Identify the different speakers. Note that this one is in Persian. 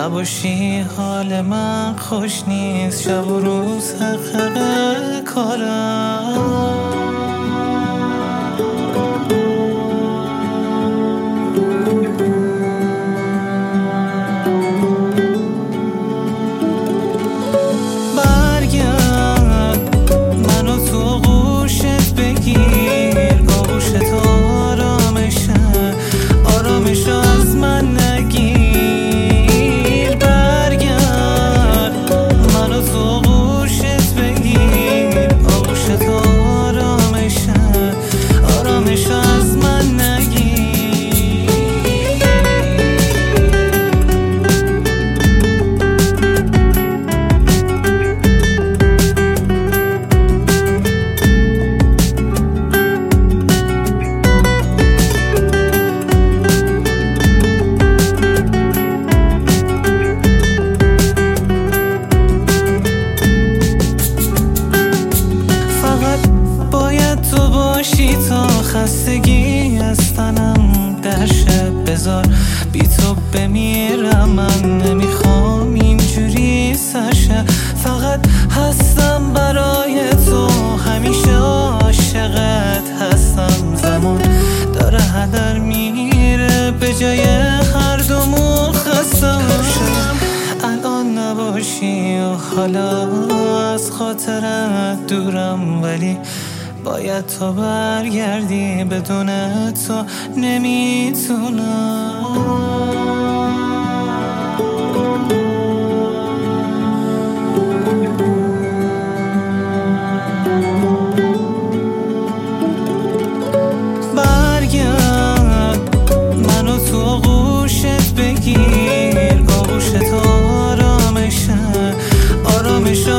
Speaker 1: نباشی حال من خوش نیست، شب و روز حق کارم. تا خستگی از تنم در شب بذار، بی تو بمیرم. من نمیخوام اینجوری سرشه، فقط هستم برای تو، همیشه عاشقت هستم. زمان داره هدر میره، به جای هر دومون خستم. الان نباشی و حالا از خاطرت دورم، ولی باید تو برگردی، بدون تو نمیتونم. برگرد منو تو آغوشت بگیر، آغوشت آرامشه